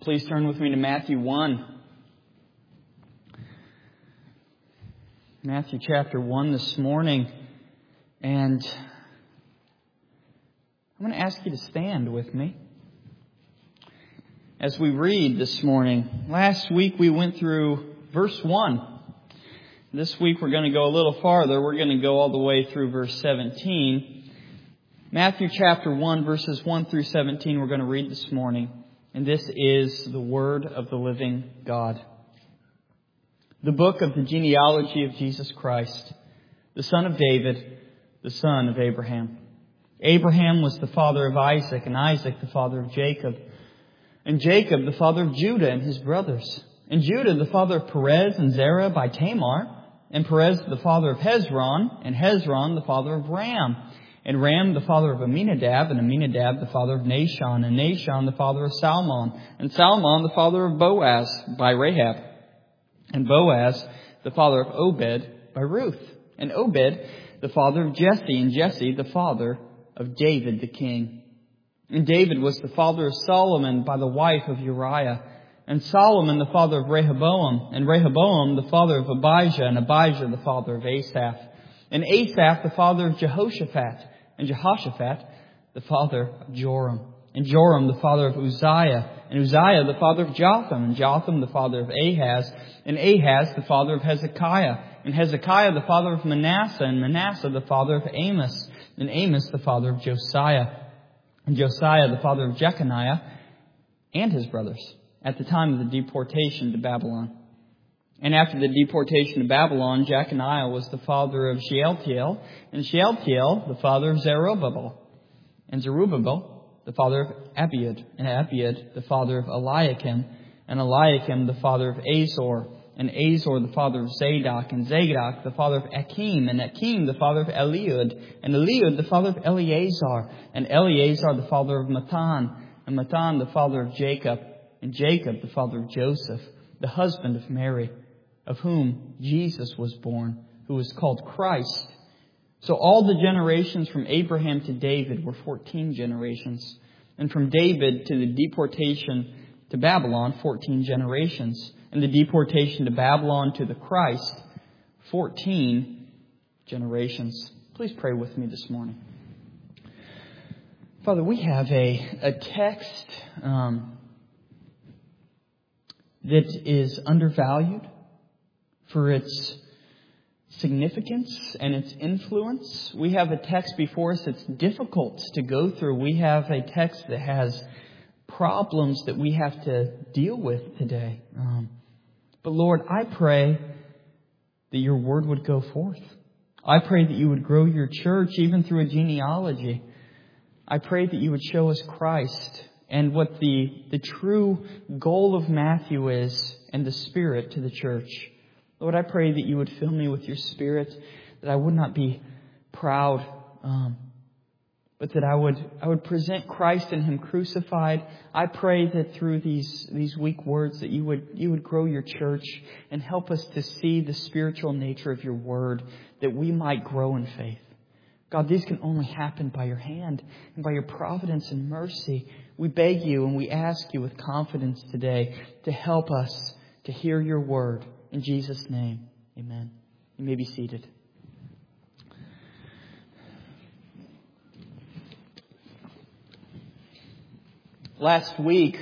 Please turn with me to Matthew 1. Matthew chapter 1 this morning. And I'm going to ask you to stand with me as we read this morning. Last week we went through verse 1. This week we're going to go a little farther. We're going to go all the way through verse 17. Matthew chapter 1, verses 1 through 17 we're going to read this morning. And this is the word of the living God. The book of the genealogy of Jesus Christ, the son of David, the son of Abraham. Abraham was the father of Isaac, and Isaac the father of Jacob. And Jacob the father of Judah and his brothers. And Judah the father of Perez and Zerah by Tamar. And Perez the father of Hezron, and Hezron the father of Ram. And Ram the father of Aminadab, and Aminadab the father of Nahshon, and Nahshon the father of Salmon, and Salmon the father of Boaz by Rahab, and Boaz the father of Obed by Ruth, and Obed the father of Jesse, and Jesse the father of David the king. And David was the father of Solomon by the wife of Uriah, and Solomon the father of Rehoboam, and Rehoboam the father of Abijah, and Abijah the father of Asaph, and Asaph the father of Jehoshaphat, and Jehoshaphat the father of Joram, and Joram the father of Uzziah, and Uzziah the father of Jotham, and Jotham the father of Ahaz, and Ahaz the father of Hezekiah, and Hezekiah the father of Manasseh, and Manasseh the father of Amos, and Amos the father of Josiah, and Josiah the father of Jeconiah and his brothers, at the time of the deportation to Babylon. And after the deportation to Babylon, Jeconiah was the father of Shealtiel, and Shealtiel the father of Zerubbabel, and Zerubbabel the father of Abiud, and Abiud the father of Eliakim, and Eliakim the father of Azor, and Azor the father of Zadok, and Zadok the father of Achim, and Achim the father of Eliud, and Eliud the father of Eleazar, and Eleazar the father of Matthan, and Matthan the father of Jacob, and Jacob the father of Joseph, the husband of Mary, of whom Jesus was born, who is called Christ. So all the generations from Abraham to David were 14 generations. And from David to the deportation to Babylon, 14 generations. And the deportation to Babylon to the Christ, 14 generations. Please pray with me this morning. Father, we have a text that is undervalued for its significance and its influence. We have a text before us that's difficult to go through. We have a text that has problems that we have to deal with today. But Lord, I pray that your word would go forth. I pray that you would grow your church even through a genealogy. I pray that you would show us Christ and what the true goal of Matthew is and the Spirit to the church. Lord, I pray that you would fill me with your Spirit, that I would not be proud, but that I would present Christ and Him crucified. I pray that through these weak words that you would grow your church and help us to see the spiritual nature of your word, that we might grow in faith. God, these can only happen by your hand and by your providence and mercy. We beg you and we ask you with confidence today to help us to hear your word. In Jesus' name, amen. You may be seated. Last week,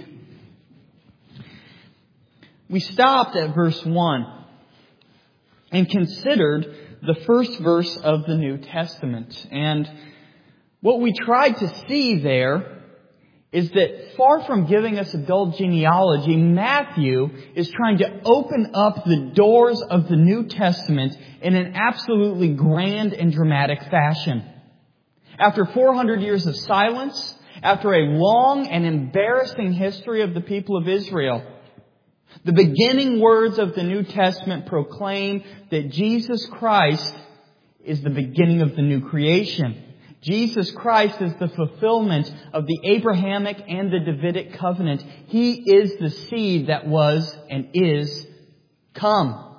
we stopped at verse 1 and considered the first verse of the New Testament. And what we tried to see there is that far from giving us a dull genealogy, Matthew is trying to open up the doors of the New Testament in an absolutely grand and dramatic fashion. After 400 years of silence, after a long and embarrassing history of the people of Israel, the beginning words of the New Testament proclaim that Jesus Christ is the beginning of the new creation. Jesus Christ is the fulfillment of the Abrahamic and the Davidic covenant. He is the seed that was and is come.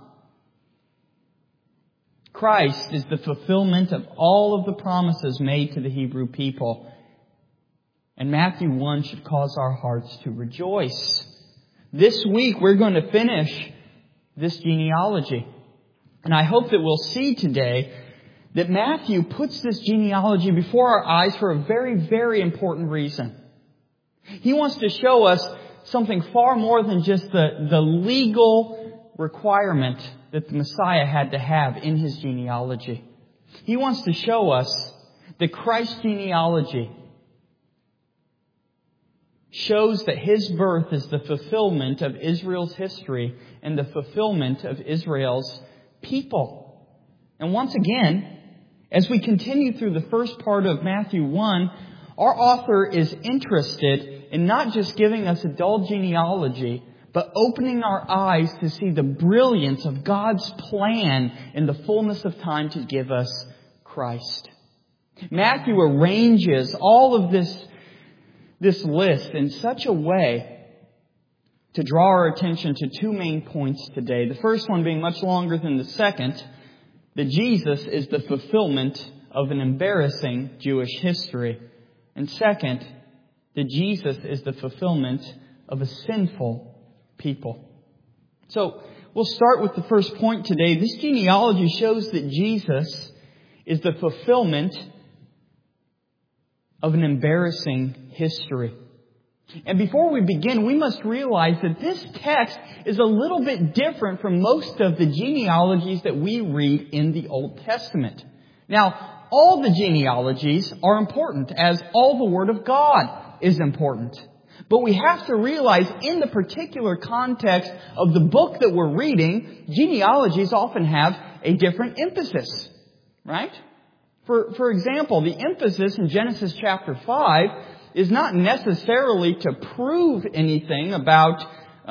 Christ is the fulfillment of all of the promises made to the Hebrew people. And Matthew 1 should cause our hearts to rejoice. This week we're going to finish this genealogy. And I hope that we'll see today that Matthew puts this genealogy before our eyes for a very, very important reason. He wants to show us something far more than just the legal requirement that the Messiah had to have in his genealogy. He wants to show us that Christ's genealogy shows that his birth is the fulfillment of Israel's history and the fulfillment of Israel's people. And once again, as we continue through the first part of Matthew 1, our author is interested in not just giving us a dull genealogy, but opening our eyes to see the brilliance of God's plan in the fullness of time to give us Christ. Matthew arranges all of this list in such a way to draw our attention to two main points today. The first one being much longer than the second, that Jesus is the fulfillment of an embarrassing Jewish history. And second, that Jesus is the fulfillment of a sinful people. So, we'll start with the first point today. This genealogy shows that Jesus is the fulfillment of an embarrassing history. And before we begin, we must realize that this text is a little bit different from most of the genealogies that we read in the Old Testament. Now, all the genealogies are important, as all the Word of God is important. But we have to realize in the particular context of the book that we're reading, genealogies often have a different emphasis, right? For example, the emphasis in Genesis chapter 5 is not necessarily to prove anything about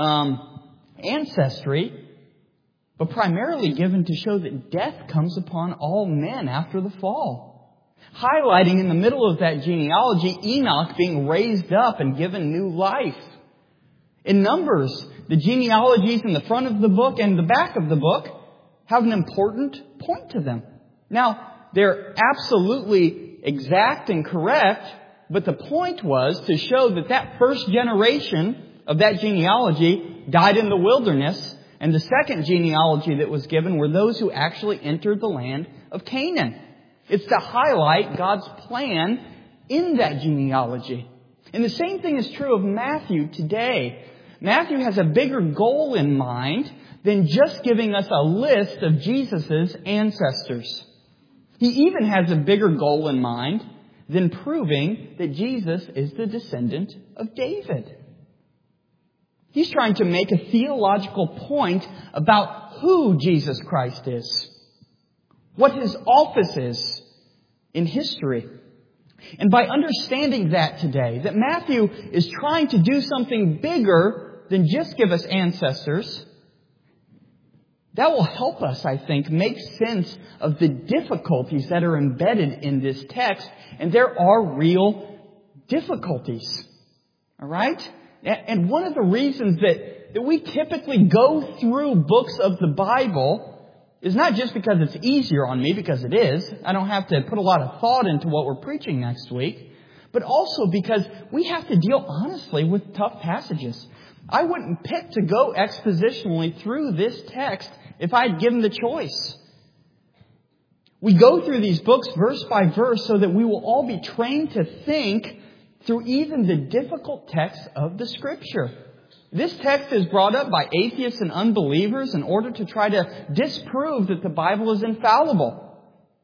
ancestry, but primarily given to show that death comes upon all men after the fall. Highlighting in the middle of that genealogy, Enoch being raised up and given new life. In Numbers, the genealogies in the front of the book and the back of the book have an important point to them. Now, they're absolutely exact and correct, but the point was to show that first generation of that genealogy died in the wilderness, and the second genealogy that was given were those who actually entered the land of Canaan. It's to highlight God's plan in that genealogy. And the same thing is true of Matthew today. Matthew has a bigger goal in mind than just giving us a list of Jesus' ancestors. He even has a bigger goal in mind than proving that Jesus is the descendant of David. He's trying to make a theological point about who Jesus Christ is, what his office is in history. And by understanding that today, that Matthew is trying to do something bigger than just give us ancestors, that will help us, I think, make sense of the difficulties that are embedded in this text. And there are real difficulties. All right? And one of the reasons that we typically go through books of the Bible is not just because it's easier on me, because it is. I don't have to put a lot of thought into what we're preaching next week. But also because we have to deal honestly with tough passages. I wouldn't pick to go expositionally through this text if I had given the choice. We go through these books verse by verse so that we will all be trained to think through even the difficult texts of the Scripture. This text is brought up by atheists and unbelievers in order to try to disprove that the Bible is infallible.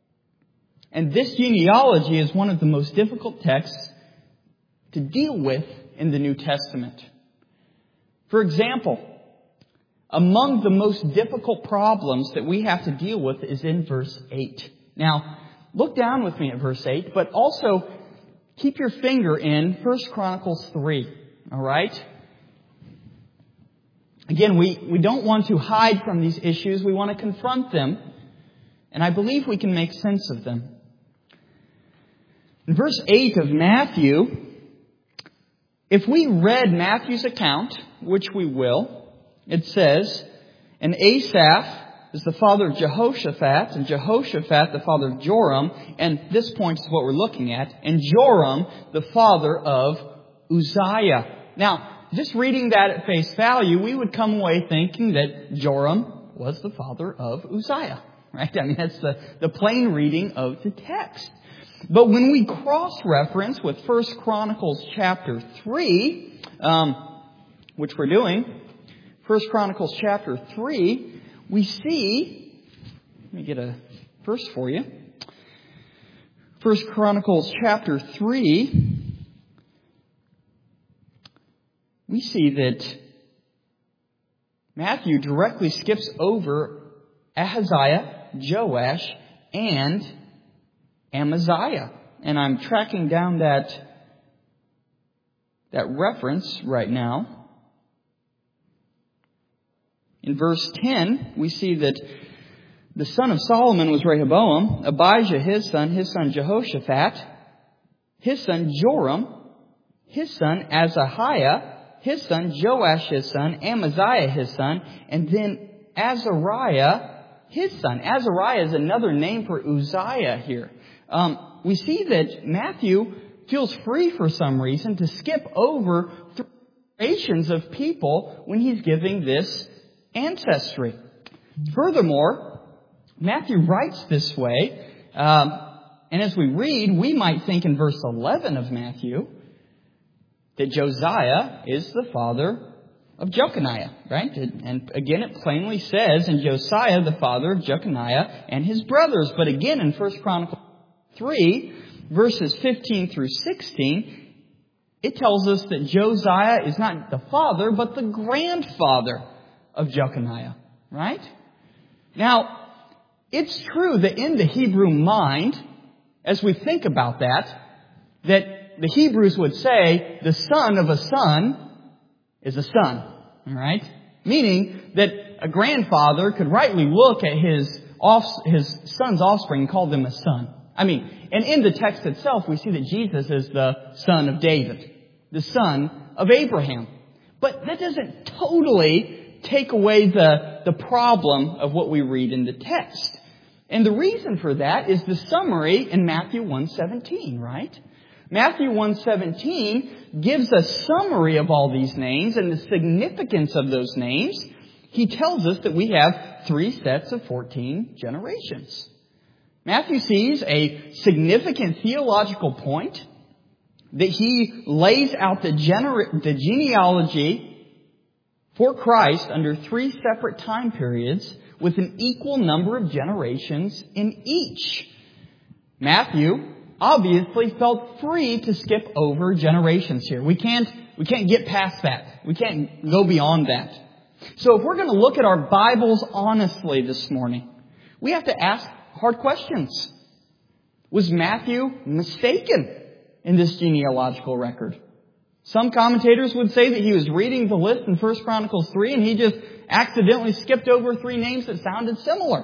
And this genealogy is one of the most difficult texts to deal with in the New Testament. For example, among the most difficult problems that we have to deal with is in verse 8. Now, look down with me at verse 8, but also keep your finger in 1 Chronicles 3. All right? Again, we don't want to hide from these issues. We want to confront them. And I believe we can make sense of them. In verse 8 of Matthew, if we read Matthew's account, which we will, it says, and Asaph is the father of Jehoshaphat, and Jehoshaphat the father of Joram, and this point is what we're looking at, and Joram the father of Uzziah. Now, just reading that at face value, we would come away thinking that Joram was the father of Uzziah. Right? I mean, that's the plain reading of the text. But when we cross-reference with 1 Chronicles chapter 3, which we're doing, 1 Chronicles chapter 3, we see, let me get a verse for you. 1 Chronicles chapter 3, we see that Matthew directly skips over Ahaziah, Joash, and Amaziah. And I'm tracking down that reference right now. In verse 10, we see that the son of Solomon was Rehoboam, Abijah his son Jehoshaphat, his son Joram, his son Azahiah, his son Joash his son, Amaziah his son, and then Azariah his son. Azariah is another name for Uzziah here. We see that Matthew feels free for some reason to skip over generations of people when he's giving this ancestry. Furthermore, Matthew writes this way, and as we read, we might think in verse 11 of Matthew that Josiah is the father of Jeconiah, right? And again, it plainly says, and Josiah, the father of Jeconiah and his brothers. But again, in 1 Chronicles 3, verses 15 through 16, it tells us that Josiah is not the father, but the grandfather of Jeconiah, right? Now, it's true that in the Hebrew mind, as we think about that the Hebrews would say the son of a son is a son, all right? Meaning that a grandfather could rightly look at his son's offspring and call them a son. I mean, and in the text itself, we see that Jesus is the son of David, the son of Abraham. But that doesn't totally take away the problem of what we read in the text. And the reason for that is the summary in Matthew 1:17, right? Matthew 1:17 gives a summary of all these names and the significance of those names. He tells us that we have 3 sets of 14 generations. Matthew sees a significant theological point that he lays out the genealogy for Christ under 3 separate time periods with an equal number of generations in each. Matthew obviously felt free to skip over generations here. We can't get past that. We can't go beyond that. So if we're going to look at our Bibles honestly this morning, we have to ask hard questions. Was Matthew mistaken in this genealogical record? Some commentators would say that he was reading the list in 1 Chronicles 3 and he just accidentally skipped over 3 names that sounded similar.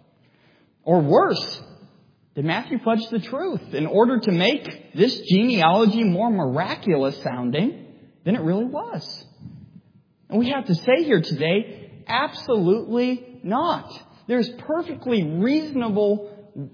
Or worse, did Matthew fudge the truth in order to make this genealogy more miraculous sounding than it really was? And we have to say here today, absolutely not. There is a perfectly reasonable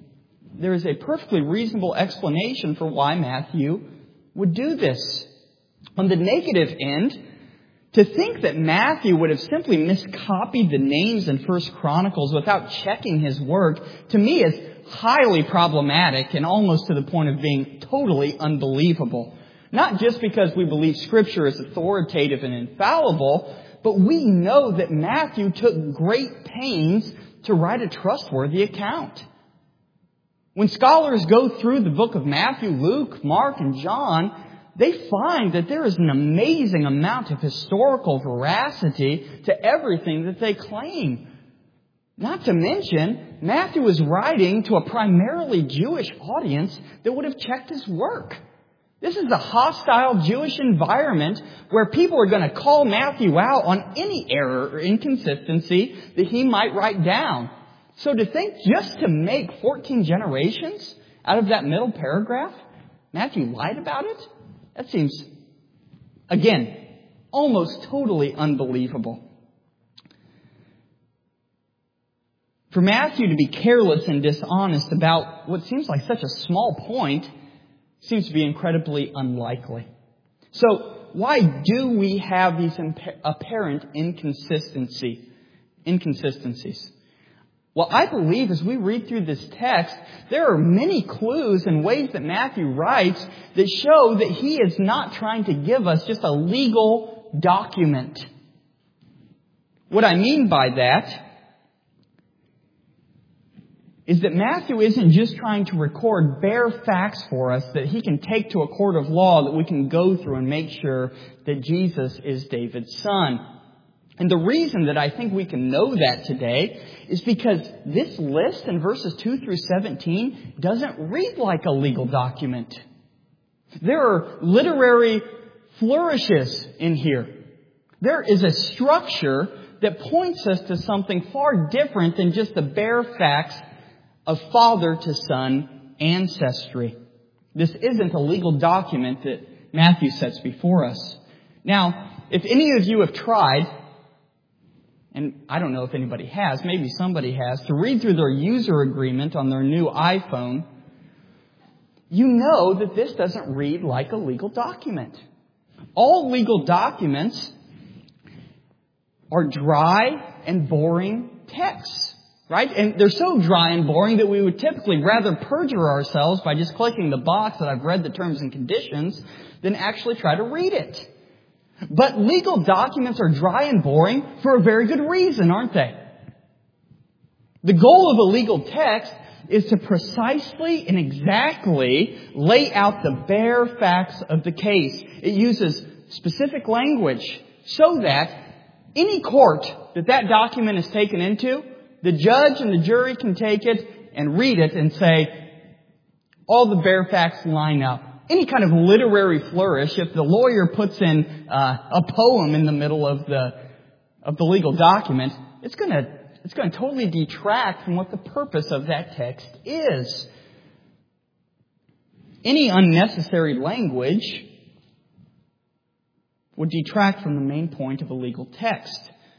explanation for why Matthew would do this. On the negative end, to think that Matthew would have simply miscopied the names in 1 Chronicles without checking his work, to me is highly problematic and almost to the point of being totally unbelievable. Not just because we believe Scripture is authoritative and infallible, but we know that Matthew took great pains to write a trustworthy account. When scholars go through the book of Matthew, Luke, Mark, and John, they find that there is an amazing amount of historical veracity to everything that they claim. Not to mention, Matthew was writing to a primarily Jewish audience that would have checked his work. This is a hostile Jewish environment where people are going to call Matthew out on any error or inconsistency that he might write down. So to think just to make 14 generations out of that middle paragraph, Matthew lied about it? That seems, again, almost totally unbelievable. For Matthew to be careless and dishonest about what seems like such a small point seems to be incredibly unlikely. So, why do we have these apparent inconsistencies? Well, I believe as we read through this text, there are many clues and ways that Matthew writes that show that he is not trying to give us just a legal document. What I mean by that is that Matthew isn't just trying to record bare facts for us that he can take to a court of law that we can go through and make sure that Jesus is David's son. And the reason that I think we can know that today is because this list in verses 2 through 17 doesn't read like a legal document. There are literary flourishes in here. There is a structure that points us to something far different than just the bare facts of father to son ancestry. This isn't a legal document that Matthew sets before us. Now, if any of you have tried, and I don't know if anybody has, maybe somebody has, to read through their user agreement on their new iPhone, you know that this doesn't read like a legal document. All legal documents are dry and boring texts. Right? And they're so dry and boring that we would typically rather perjure ourselves by just clicking the box that I've read the terms and conditions than actually try to read it. But legal documents are dry and boring for a very good reason, aren't they? The goal of a legal text is to precisely and exactly lay out the bare facts of the case. It uses specific language so that any court that document is taken into, the judge and the jury can take it and read it and say, all the bare facts line up. Any kind of literary flourish, if the lawyer puts in a poem in the middle of the legal document, it's going to totally detract from what the purpose of that text is. Any unnecessary language would detract from the main point of a legal text.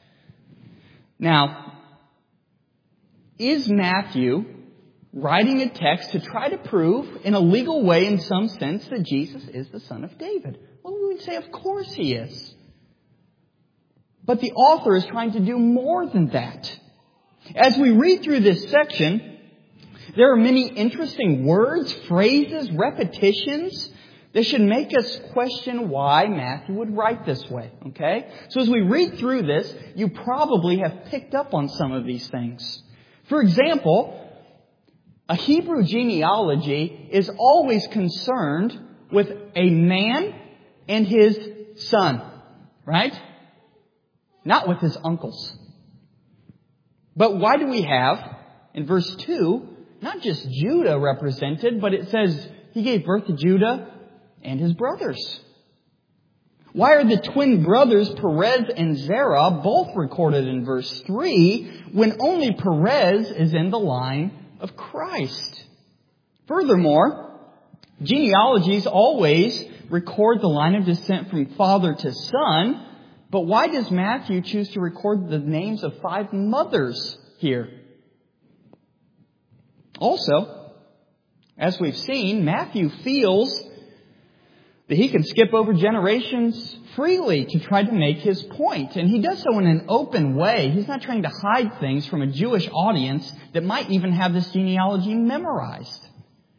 Now, is Matthew writing a text to try to prove in a legal way, in some sense, that Jesus is the son of David? Well, we would say, of course he is. But the author is trying to do more than that. As we read through this section, there are many interesting words, phrases, repetitions that should make us question why Matthew would write this way. Okay? So as we read through this, you probably have picked up on some of these things. For example, a Hebrew genealogy is always concerned with a man and his son, right? Not with his uncles. But why do we have, in verse 2, not just Judah represented, but it says he gave birth to Judah and his brothers? Why are the twin brothers Perez and Zerah both recorded in verse 3 when only Perez is in the line of Christ? Furthermore, genealogies always record the line of descent from father to son, but why does Matthew choose to record the names of 5 mothers here? Also, as we've seen, Matthew feels that he can skip over generations freely to try to make his point. And he does so in an open way. He's not trying to hide things from a Jewish audience that might even have this genealogy memorized.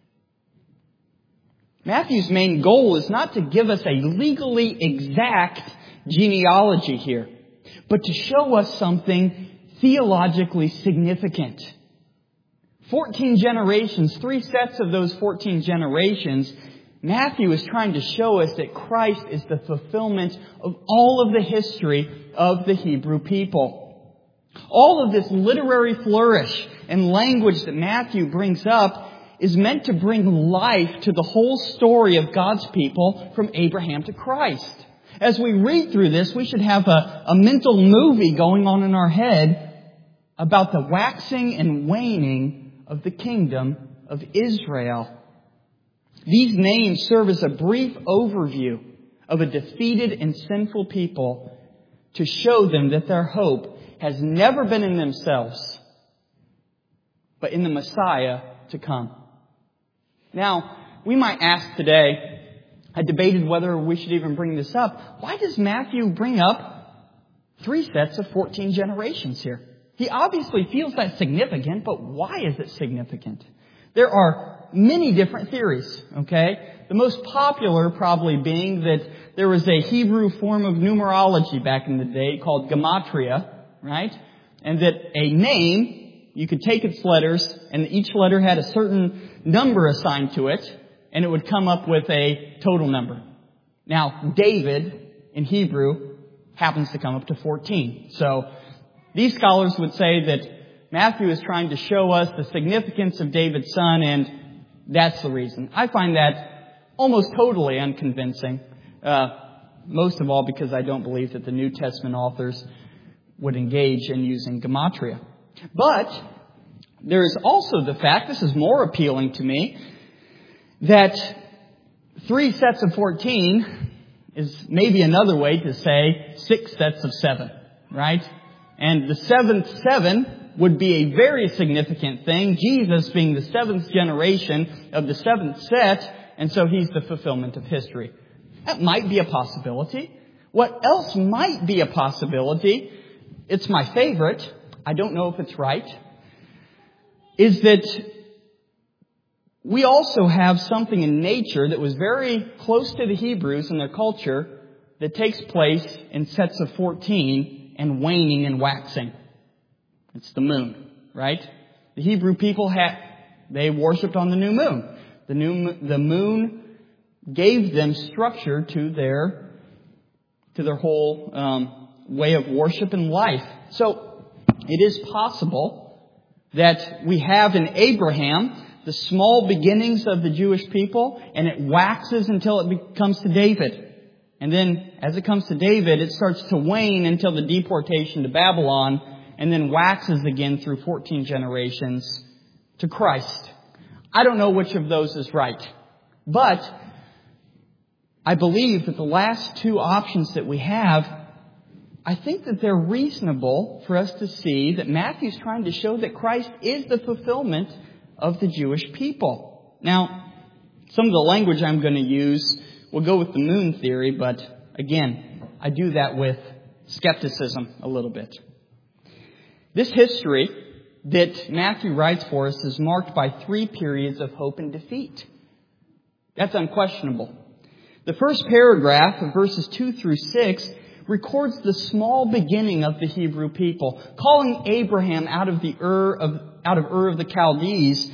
Matthew's main goal is not to give us a legally exact genealogy here, but to show us something theologically significant. 14 generations, 3 sets of those 14 generations, Matthew is trying to show us that Christ is the fulfillment of all of the history of the Hebrew people. All of this literary flourish and language that Matthew brings up is meant to bring life to the whole story of God's people from Abraham to Christ. As we read through this, we should have a mental movie going on in our head about the waxing and waning of the kingdom of Israel. These names serve as a brief overview of a defeated and sinful people to show them that their hope has never been in themselves, but in the Messiah to come. Now, we might ask today, I debated whether we should even bring this up. Why does Matthew bring up 3 sets of 14 generations here? He obviously feels that's significant, but why is it significant? There are many different theories, okay? The most popular probably being that there was a Hebrew form of numerology back in the day called gematria, right? And that a name, you could take its letters, and each letter had a certain number assigned to it, and it would come up with a total number. Now, David in Hebrew happens to come up to 14. So these scholars would say that Matthew is trying to show us the significance of David's son, and that's the reason. I find that almost totally unconvincing. Most of all because I don't believe that the New Testament authors would engage in using gematria. But there is also the fact, this is more appealing to me, that 3 sets of 14 is maybe another way to say 6 sets of 7, right? And the 7th 7 would be a very significant thing, Jesus being the 7th generation of the 7th set, and so he's the fulfillment of history. That might be a possibility. What else might be a possibility, it's my favorite, I don't know if it's right, is that we also have something in nature that was very close to the Hebrews in their culture that takes place in sets of 14 and waning and waxing. It's the moon, right? The Hebrew people they worshipped on the new moon. The moon gave them structure to their whole way of worship and life. So it is possible that we have in Abraham the small beginnings of the Jewish people, and it waxes until it comes to David. And then, as it comes to David, it starts to wane until the deportation to Babylon, and then waxes again through 14 generations to Christ. I don't know which of those is right. But I believe that the last 2 options that we have, I think that they're reasonable for us to see that Matthew's trying to show that Christ is the fulfillment of the Jewish people. Now, some of the language I'm going to use will go with the moon theory, but again, I do that with skepticism a little bit. This history that Matthew writes for us is marked by 3 periods of hope and defeat. That's unquestionable. The first paragraph of verses 2 through 6 records the small beginning of the Hebrew people, calling Abraham out of Ur of the Chaldees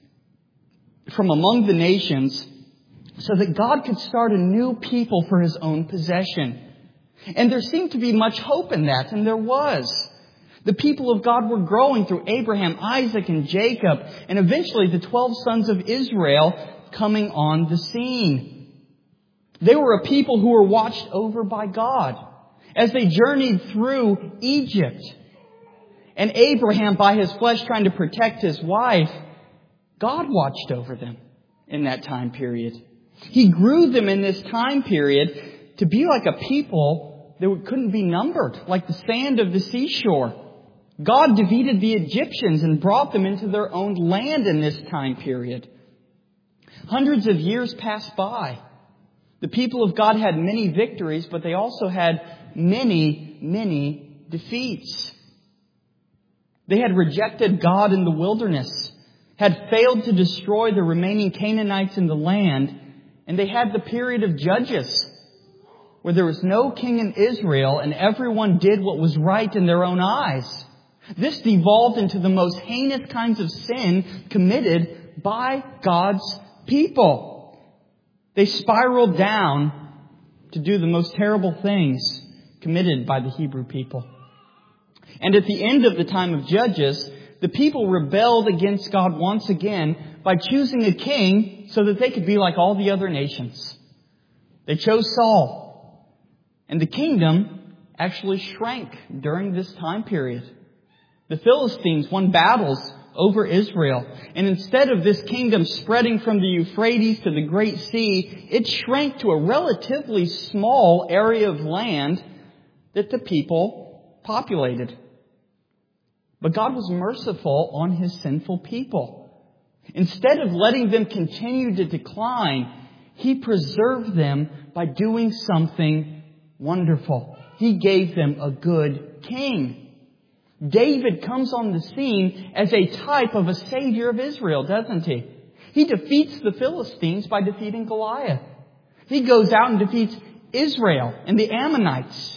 from among the nations so that God could start a new people for his own possession. And there seemed to be much hope in that, and there was. The people of God were growing through Abraham, Isaac, and Jacob, and eventually the 12 sons of Israel coming on the scene. They were a people who were watched over by God as they journeyed through Egypt. And Abraham, by his flesh, trying to protect his wife, God watched over them in that time period. He grew them in this time period to be like a people that couldn't be numbered, like the sand of the seashore. God defeated the Egyptians and brought them into their own land in this time period. Hundreds of years passed by. The people of God had many victories, but they also had many, many defeats. They had rejected God in the wilderness, had failed to destroy the remaining Canaanites in the land, and they had the period of Judges, where there was no king in Israel and everyone did what was right in their own eyes. This devolved into the most heinous kinds of sin committed by God's people. They spiraled down to do the most terrible things committed by the Hebrew people. And at the end of the time of Judges, the people rebelled against God once again by choosing a king so that they could be like all the other nations. They chose Saul. And the kingdom actually shrank during this time period. The Philistines won battles over Israel. And instead of this kingdom spreading from the Euphrates to the Great Sea, it shrank to a relatively small area of land that the people populated. But God was merciful on his sinful people. Instead of letting them continue to decline, He preserved them by doing something wonderful. He gave them a good king. David comes on the scene as a type of a savior of Israel, doesn't he? He defeats the Philistines by defeating Goliath. He goes out and defeats Israel and the Ammonites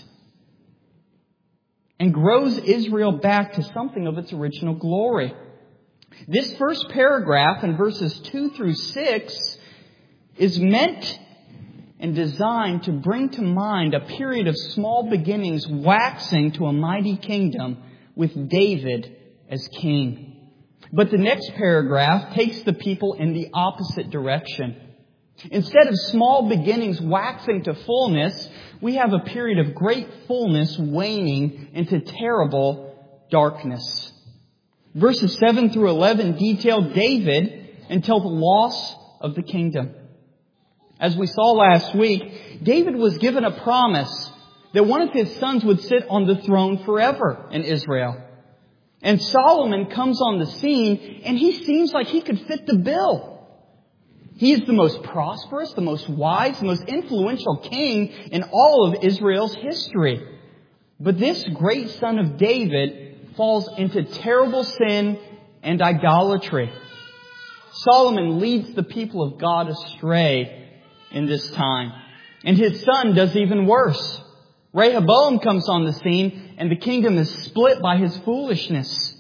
and grows Israel back to something of its original glory. This first paragraph in verses 2 through 6 is meant and designed to bring to mind a period of small beginnings waxing to a mighty kingdom with David as king. But the next paragraph takes the people in the opposite direction. Instead of small beginnings waxing to fullness, we have a period of great fullness waning into terrible darkness. Verses 7 through 11 detail David until the loss of the kingdom. As we saw last week, David was given a promise that one of his sons would sit on the throne forever in Israel. And Solomon comes on the scene, and he seems like he could fit the bill. He is the most prosperous, the most wise, the most influential king in all of Israel's history. But this great son of David falls into terrible sin and idolatry. Solomon leads the people of God astray in this time. And his son does even worse. Rehoboam comes on the scene, and the kingdom is split by his foolishness.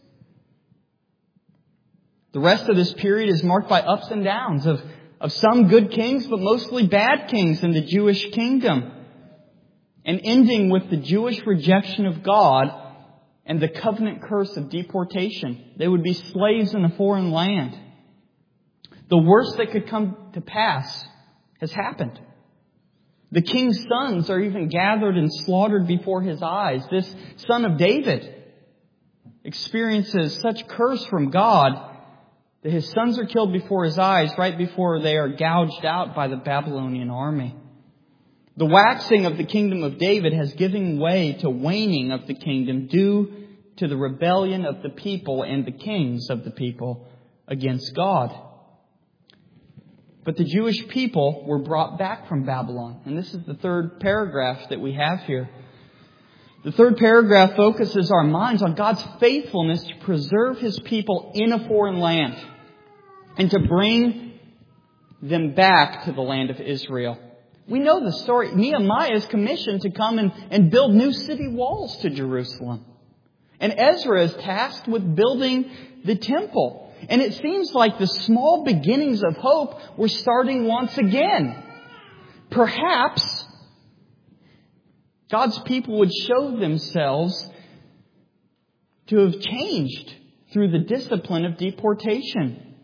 The rest of this period is marked by ups and downs of some good kings, but mostly bad kings in the Jewish kingdom. And ending with the Jewish rejection of God and the covenant curse of deportation. They would be slaves in a foreign land. The worst that could come to pass has happened. The king's sons are even gathered and slaughtered before his eyes. This son of David experiences such curse from God that his sons are killed before his eyes right before they are gouged out by the Babylonian army. The waxing of the kingdom of David has given way to waning of the kingdom due to the rebellion of the people and the kings of the people against God. But the Jewish people were brought back from Babylon. And this is the third paragraph that we have here. The third paragraph focuses our minds on God's faithfulness to preserve His people in a foreign land and to bring them back to the land of Israel. We know the story. Nehemiah is commissioned to come and build new city walls to Jerusalem. And Ezra is tasked with building the temple. And it seems like the small beginnings of hope were starting once again. Perhaps God's people would show themselves to have changed through the discipline of deportation.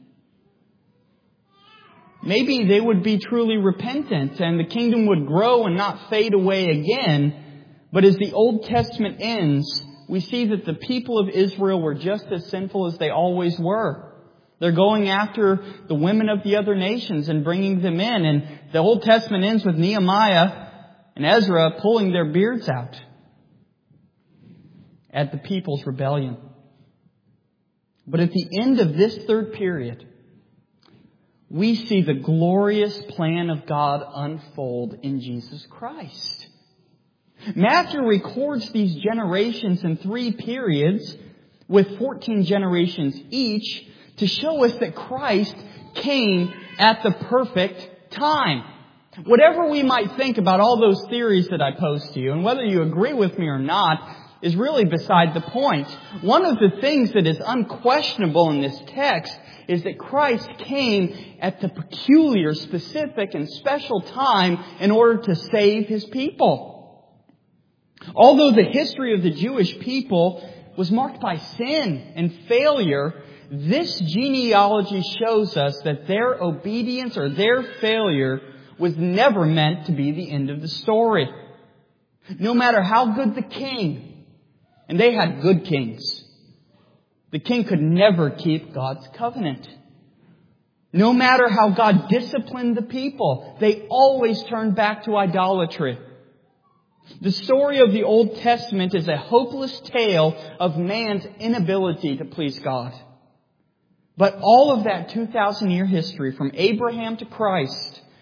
Maybe they would be truly repentant and the kingdom would grow and not fade away again. But as the Old Testament ends, we see that the people of Israel were just as sinful as they always were. They're going after the women of the other nations and bringing them in. And the Old Testament ends with Nehemiah and Ezra pulling their beards out at the people's rebellion. But at the end of this third period, we see the glorious plan of God unfold in Jesus Christ. Matthew records these generations in 3 periods with 14 generations each to show us that Christ came at the perfect time. Whatever we might think about all those theories that I posed to you, and whether you agree with me or not, is really beside the point. One of the things that is unquestionable in this text is that Christ came at the peculiar, specific, and special time in order to save His people. Although the history of the Jewish people was marked by sin and failure, this genealogy shows us that their obedience or their failure was never meant to be the end of the story. No matter how good the king, and they had good kings, the king could never keep God's covenant. No matter how God disciplined the people, they always turned back to idolatry. The story of the Old Testament is a hopeless tale of man's inability to please God. But all of that 2,000-year history, from Abraham to Christ,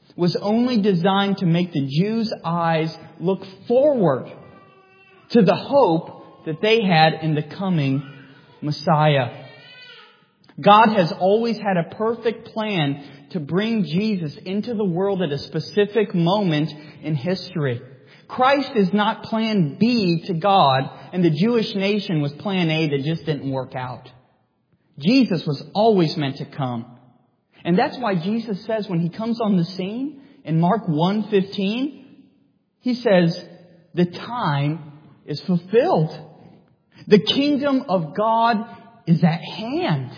was only designed to make the Jews' eyes look forward to the hope that they had in the coming Messiah. God has always had a perfect plan to bring Jesus into the world at a specific moment in history. Christ is not plan B to God, and the Jewish nation was plan A that just didn't work out. Jesus was always meant to come. And that's why Jesus says when He comes on the scene in Mark 1:15, He says, the time is fulfilled. The kingdom of God is at hand.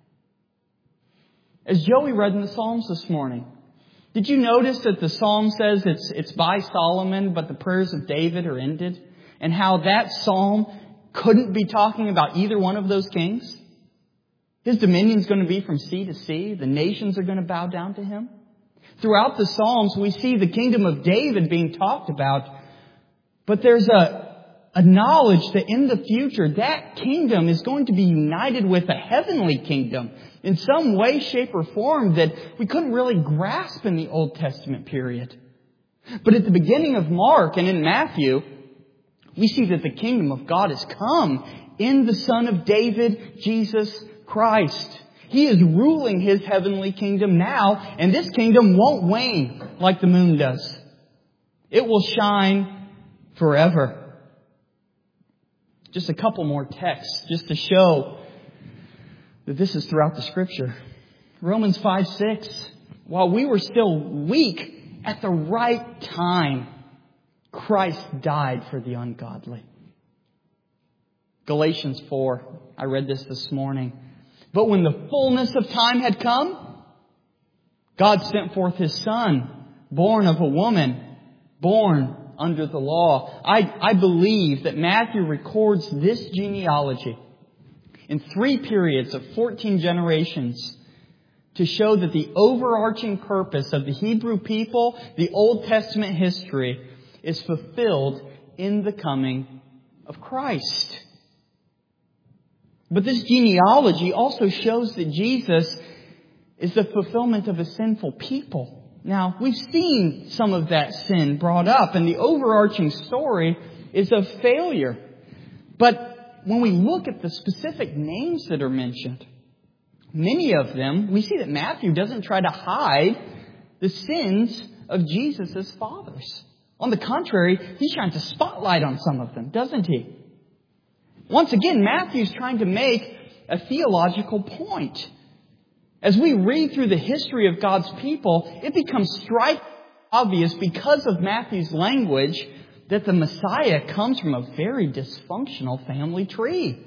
As Joey read in the Psalms this morning, did you notice that the Psalm says it's by Solomon, but the prayers of David are ended? And how that Psalm couldn't be talking about either one of those kings? His dominion is going to be from sea to sea. The nations are going to bow down to Him. Throughout the Psalms, we see the kingdom of David being talked about. But there's a knowledge that in the future, that kingdom is going to be united with a heavenly kingdom in some way, shape, or form that we couldn't really grasp in the Old Testament period. But at the beginning of Mark and in Matthew, we see that the kingdom of God has come in the Son of David, Jesus Christ. He is ruling His heavenly kingdom now, and this kingdom won't wane like the moon does. It will shine forever. Just a couple more texts just to show that this is throughout the Scripture. Romans 5:6. While we were still weak, at the right time, Christ died for the ungodly. Galatians 4. I read this morning. But when the fullness of time had come, God sent forth His Son, born of a woman, born under the law. I believe that Matthew records this genealogy in 3 periods of 14 generations to show that the overarching purpose of the Hebrew people, the Old Testament history, is fulfilled in the coming of Christ. But this genealogy also shows that Jesus is the fulfillment of a sinful people. Now, we've seen some of that sin brought up, and the overarching story is of failure. But when we look at the specific names that are mentioned, many of them, we see that Matthew doesn't try to hide the sins of Jesus' fathers. On the contrary, he's trying to spotlight on some of them, doesn't he? Once again, Matthew's trying to make a theological point. As we read through the history of God's people, it becomes strikingly obvious because of Matthew's language that the Messiah comes from a very dysfunctional family tree.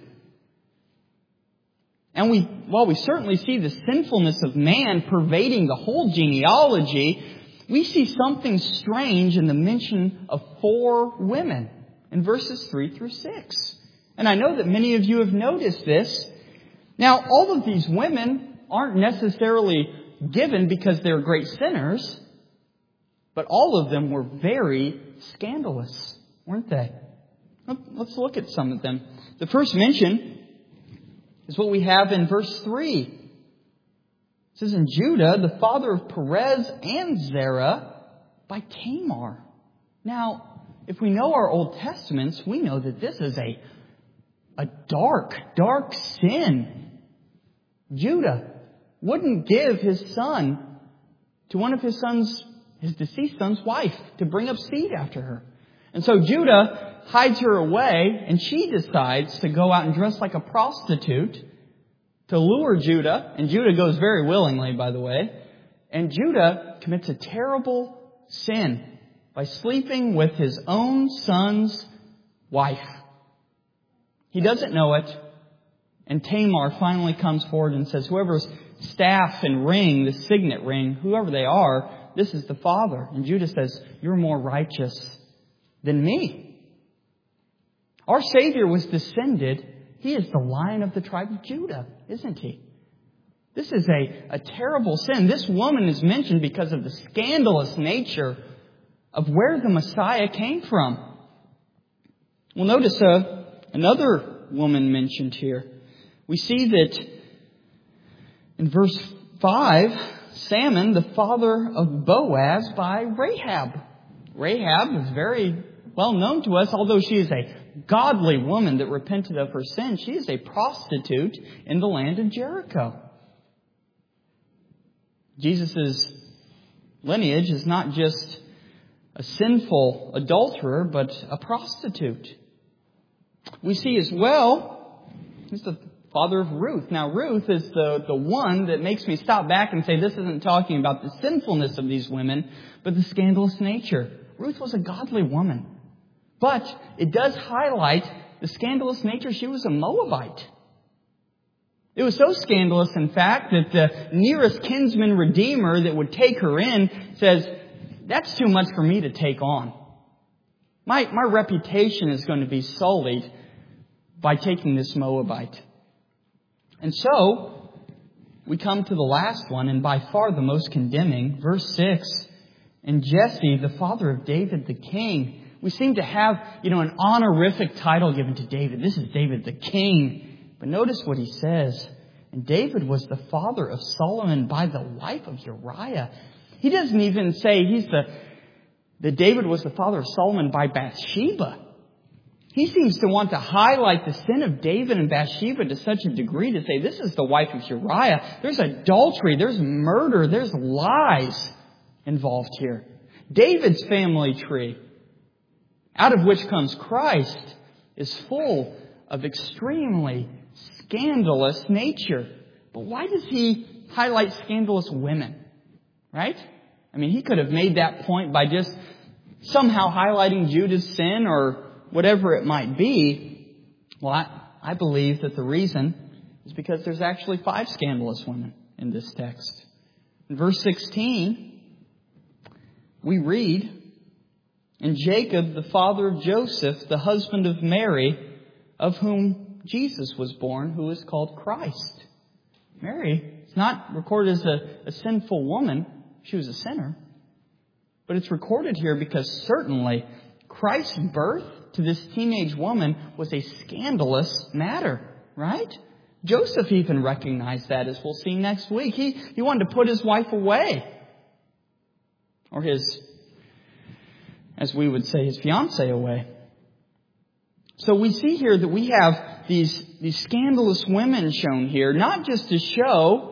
And while we certainly see the sinfulness of man pervading the whole genealogy, we see something strange in the mention of 4 women in verses 3 through 6. And I know that many of you have noticed this. Now, all of these women aren't necessarily given because they're great sinners, but all of them were very scandalous, weren't they? Let's look at some of them. The first mention is what we have in verse 3. It says, in Judah, the father of Perez and Zerah, by Tamar. Now, if we know our Old Testaments, we know that this is a dark sin. Judah wouldn't give his son to one of his deceased son's wife to bring up seed after her. And so Judah hides her away, and she decides to go out and dress like a prostitute to lure Judah. And Judah goes very willingly, by the way. And Judah commits a terrible sin by sleeping with his own son's wife. He doesn't know it. And Tamar finally comes forward and says, whoever's staff and ring, the signet ring, whoever they are, this is the father. And Judah says, you're more righteous than me. Our Savior was descended. He is the Lion of the tribe of Judah, isn't he? This is a terrible sin. This woman is mentioned because of the scandalous nature of where the Messiah came from. Well, notice another woman mentioned here. We see that in verse 5, Salmon, the father of Boaz, by Rahab. Rahab is very well known to us, although she is a godly woman that repented of her sin. She is a prostitute in the land of Jericho. Jesus' lineage is not just a sinful adulterer, but a prostitute. We see as well, he's the father of Ruth. Now, Ruth is the one that makes me stop back and say this isn't talking about the sinfulness of these women, but the scandalous nature. Ruth was a godly woman. But it does highlight the scandalous nature. She was a Moabite. It was so scandalous, in fact, that the nearest kinsman redeemer that would take her in says, that's too much for me to take on. My reputation is going to be sullied by taking this Moabite. And so, we come to the last one, and by far the most condemning, verse 6. And Jesse, the father of David the king. We seem to have, an honorific title given to David. This is David the king. But notice what he says. And David was the father of Solomon by the wife of Uriah. He doesn't even say that David was the father of Solomon by Bathsheba. He seems to want to highlight the sin of David and Bathsheba to such a degree to say this is the wife of Uriah. There's adultery, there's murder, there's lies involved here. David's family tree, out of which comes Christ, is full of extremely scandalous nature. But why does he highlight scandalous women? Right? I mean, he could have made that point by just somehow highlighting Judah's sin or whatever it might be. Well, I believe that the reason is because there's actually 5 scandalous women in this text. In verse 16, we read, and Jacob, the father of Joseph, the husband of Mary, of whom Jesus was born, who is called Christ. Mary is not recorded as a sinful woman. She was a sinner. But it's recorded here because certainly Christ's birth to this teenage woman was a scandalous matter, right? Joseph even recognized that, as we'll see next week. He wanted to put his wife away. Or his, as we would say, his fiancée away. So we see here that we have these scandalous women shown here, not just to show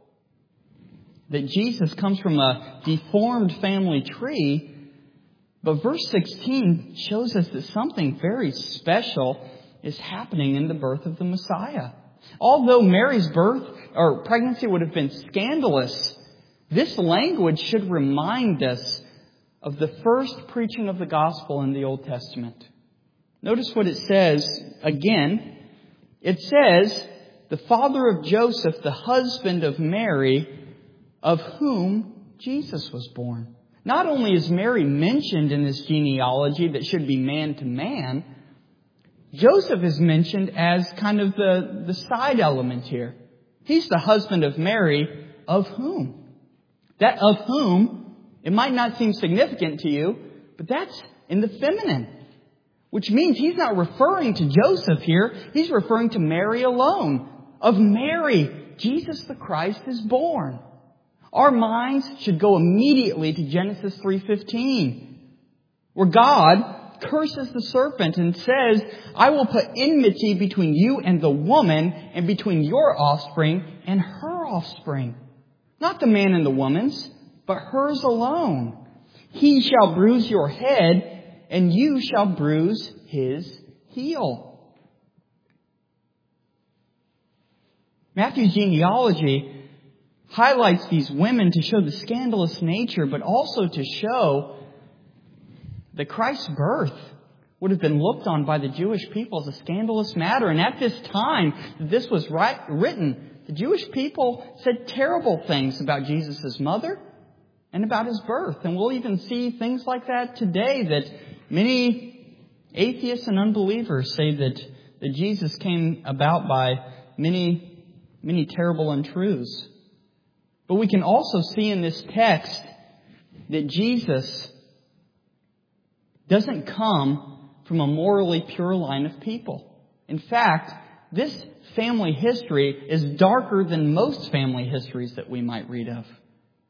that Jesus comes from a deformed family tree, but verse 16 shows us that something very special is happening in the birth of the Messiah. Although Mary's birth or pregnancy would have been scandalous, this language should remind us of the first preaching of the gospel in the Old Testament. Notice what it says again. It says, the father of Joseph, the husband of Mary, of whom Jesus was born. Not only is Mary mentioned in this genealogy that should be man to man, Joseph is mentioned as kind of the side element here. He's the husband of Mary, of whom? That of whom, it might not seem significant to you, but that's in the feminine. Which means he's not referring to Joseph here. He's referring to Mary alone. Of Mary, Jesus the Christ is born. Our minds should go immediately to Genesis 3:15, where God curses the serpent and says, I will put enmity between you and the woman, and between your offspring and her offspring. Not the man and the woman's, but hers alone. He shall bruise your head, and you shall bruise his heel. Matthew's genealogy highlights these women to show the scandalous nature, but also to show that Christ's birth would have been looked on by the Jewish people as a scandalous matter. And at this time that this was written, the Jewish people said terrible things about Jesus' mother and about his birth. And we'll even see things like that today, that many atheists and unbelievers say that Jesus came about by many, many terrible untruths. But we can also see in this text that Jesus doesn't come from a morally pure line of people. In fact, this family history is darker than most family histories that we might read of.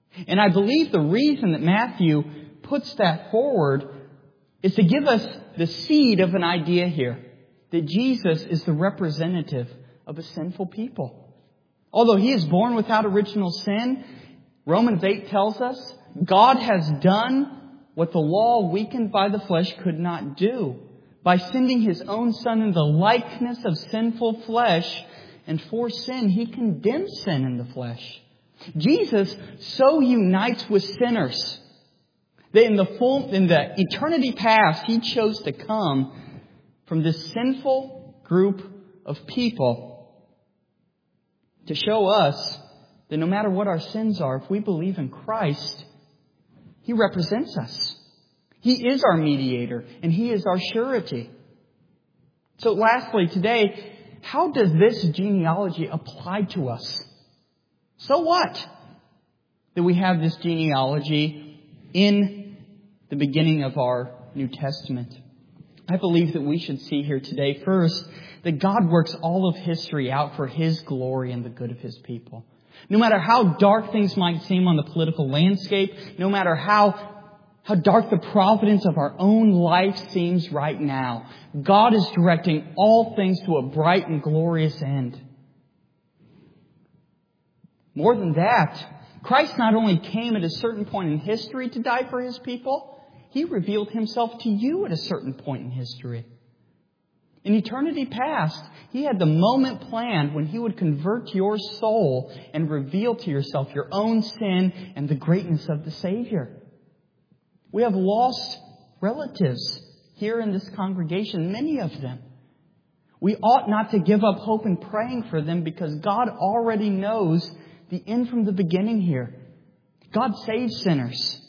And I believe the reason that Matthew puts that forward is to give us the seed of an idea here, that Jesus is the representative of a sinful people. Although He is born without original sin, Romans 8 tells us God has done what the law weakened by the flesh could not do, by sending His own Son in the likeness of sinful flesh, and for sin He condemned sin in the flesh. Jesus so unites with sinners that in the eternity past He chose to come from this sinful group of people to show us that no matter what our sins are, if we believe in Christ, He represents us. He is our mediator and He is our surety. So lastly today, how does this genealogy apply to us? So what that we have this genealogy in the beginning of our New Testament? I believe that we should see here today first that God works all of history out for His glory and the good of His people. No matter how dark things might seem on the political landscape, no matter how dark the providence of our own life seems right now, God is directing all things to a bright and glorious end. More than that, Christ not only came at a certain point in history to die for His people, He revealed Himself to you at a certain point in history. In eternity past, He had the moment planned when He would convert your soul and reveal to yourself your own sin and the greatness of the Savior. We have lost relatives here in this congregation, many of them. We ought not to give up hope in praying for them because God already knows the end from the beginning here. God saves sinners.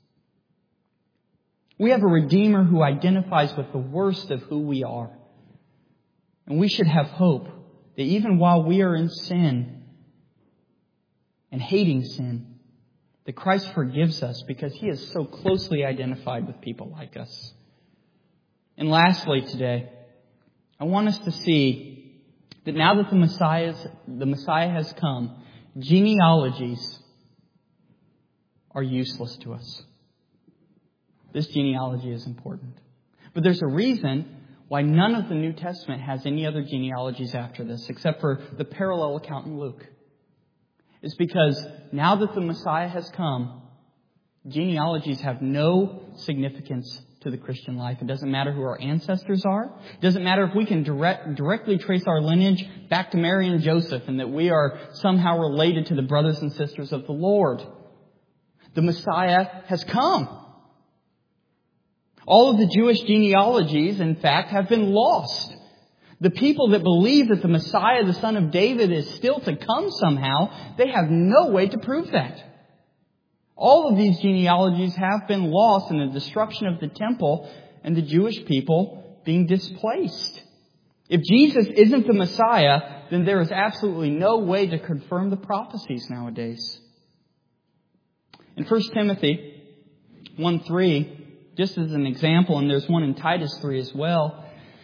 We have a Redeemer who identifies with the worst of who we are. And we should have hope that even while we are in sin and hating sin, that Christ forgives us because He is so closely identified with people like us. And lastly today, I want us to see that now that the Messiah has come, genealogies are useless to us. This genealogy is important. But there's a reason why none of the New Testament has any other genealogies after this, except for the parallel account in Luke. It's because now that the Messiah has come, genealogies have no significance to the Christian life. It doesn't matter who our ancestors are. It doesn't matter if we can directly trace our lineage back to Mary and Joseph and that we are somehow related to the brothers and sisters of the Lord. The Messiah has come. All of the Jewish genealogies, in fact, have been lost. The people that believe that the Messiah, the Son of David, is still to come somehow, they have no way to prove that. All of these genealogies have been lost in the destruction of the temple and the Jewish people being displaced. If Jesus isn't the Messiah, then there is absolutely no way to confirm the prophecies nowadays. In 1 Timothy 1:3, just as an example, and there's one in Titus 3 as well,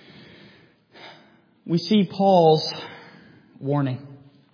we see Paul's warning.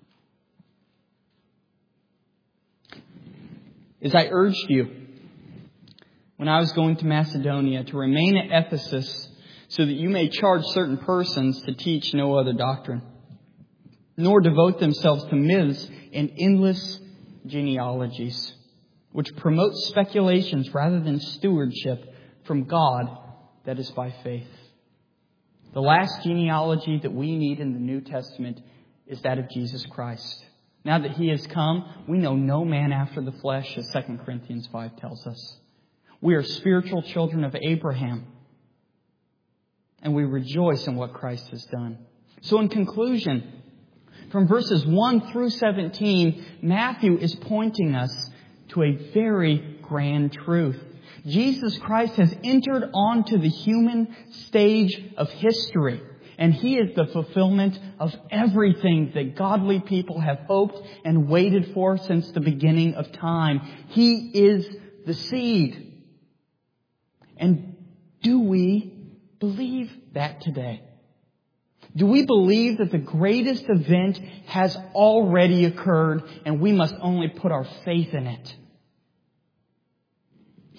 As I urged you when I was going to Macedonia to remain at Ephesus so that you may charge certain persons to teach no other doctrine, nor devote themselves to myths and endless genealogies, which promote speculations rather than stewardship from God that is by faith. The last genealogy that we need in the New Testament is that of Jesus Christ. Now that He has come, we know no man after the flesh, as 2 Corinthians 5 tells us. We are spiritual children of Abraham, and we rejoice in what Christ has done. So in conclusion, from verses 1 through 17, Matthew is pointing us to a very grand truth. Jesus Christ has entered onto the human stage of history, and He is the fulfillment of everything that godly people have hoped and waited for since the beginning of time. He is the seed. And do we believe that today? Do we believe that the greatest event has already occurred and we must only put our faith in it?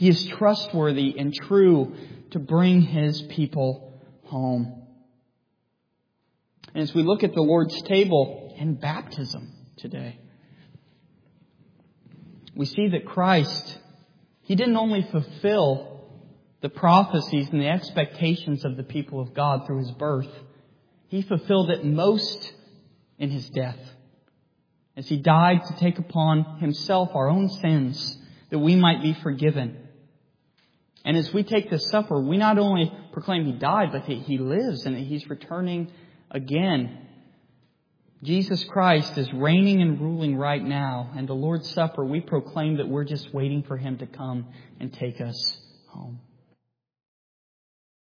He is trustworthy and true to bring His people home. And as we look at the Lord's table and baptism today, we see that Christ, He didn't only fulfill the prophecies and the expectations of the people of God through His birth. He fulfilled it most in His death, as He died to take upon Himself our own sins, that we might be forgiven. And as we take this supper, we not only proclaim He died, but that He lives and that He's returning again. Jesus Christ is reigning and ruling right now. And the Lord's Supper, we proclaim that we're just waiting for Him to come and take us home.